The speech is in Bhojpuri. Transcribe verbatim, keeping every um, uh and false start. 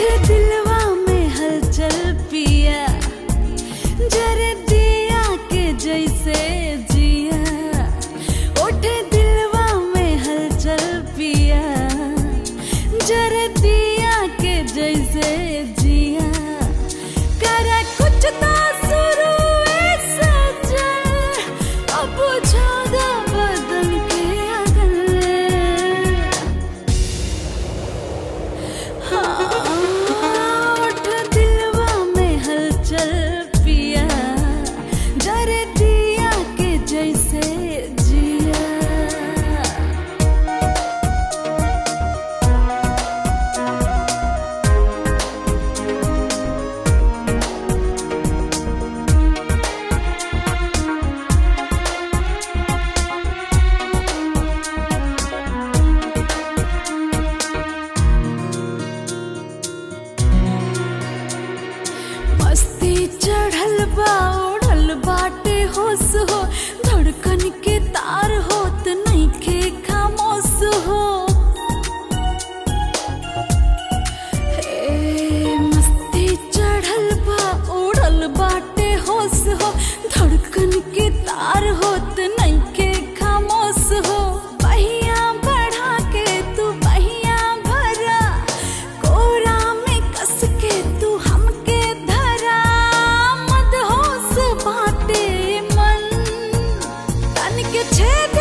उठे दिलवा में हलचल पिया, जरे दिया के जैसे जिया। उठे दिलवा में हलचल पिया, जरे दिया के जैसे जिया। करे कुछ तो शुरू सजल, अब बुझा बदन के अगल। हाँ, उठ दिलवा में हलचल पिया, जरे दिया के जैसे जिया। मस्ती चढ़ल बा उड़ल बाटे होश हो, धड़कन के तार होत नइखे खामोश हो। हे मस्ती चढ़ल बा उड़ल बाटे होश हो, धड़कन के तार होत नइखे खामोश हो। बहिया बढ़ा के तू बहिया भरा, कोरा में कस के तू हमके धरा। मदहोश बाटे मन, तन के छेद